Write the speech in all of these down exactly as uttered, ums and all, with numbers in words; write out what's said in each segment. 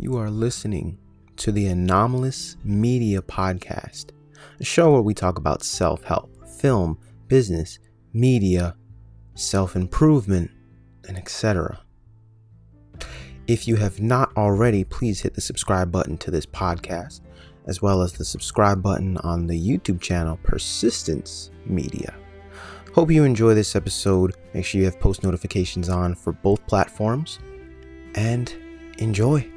You are listening to the Anomalous Media Podcast, a show where we talk about self-help, film, business, media, self-improvement, and et cetera. If you have not already, please hit the subscribe button to this podcast, as well as the subscribe button on the YouTube channel Persistence Media. Hope you enjoy this episode. Make sure you have post notifications on for both platforms, and enjoy.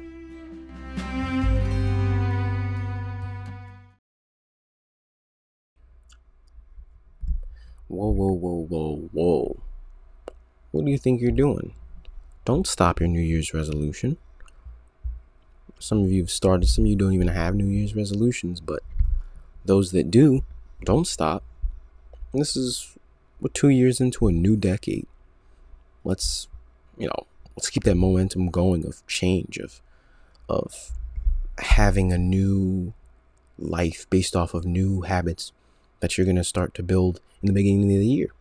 Whoa, whoa, whoa, whoa, whoa. What do you think you're doing? Don't stop your New Year's resolution. Some of you have started, some of you don't even have New Year's resolutions, but those that do, don't stop. This is, we're two years into a new decade. Let's, you know, let's keep that momentum going of change, of, of having a new life based off of new habits that you're going to start to build in the beginning of the year.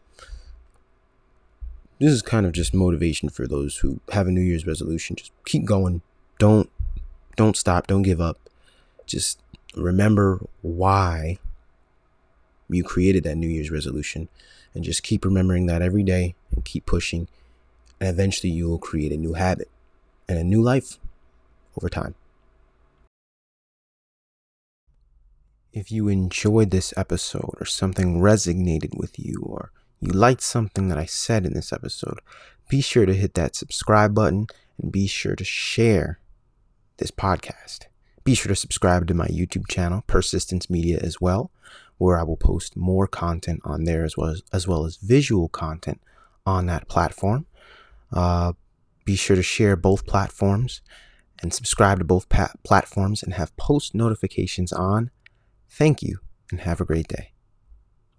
This is kind of just motivation for those who have a New Year's resolution. Just keep going. Don't, don't stop. Don't give up. Just remember why you created that New Year's resolution, and just keep remembering that every day and keep pushing. And eventually you will create a new habit and a new life over time. If you enjoyed this episode, or something resonated with you, or you liked something that I said in this episode, be sure to hit that subscribe button and be sure to share this podcast. Be sure to subscribe to my YouTube channel, Persistence Media, as well, where I will post more content on there, as well as, as well as visual content on that platform. Uh, be sure to share both platforms and subscribe to both pa- platforms and have post notifications on. Thank you, and have a great day.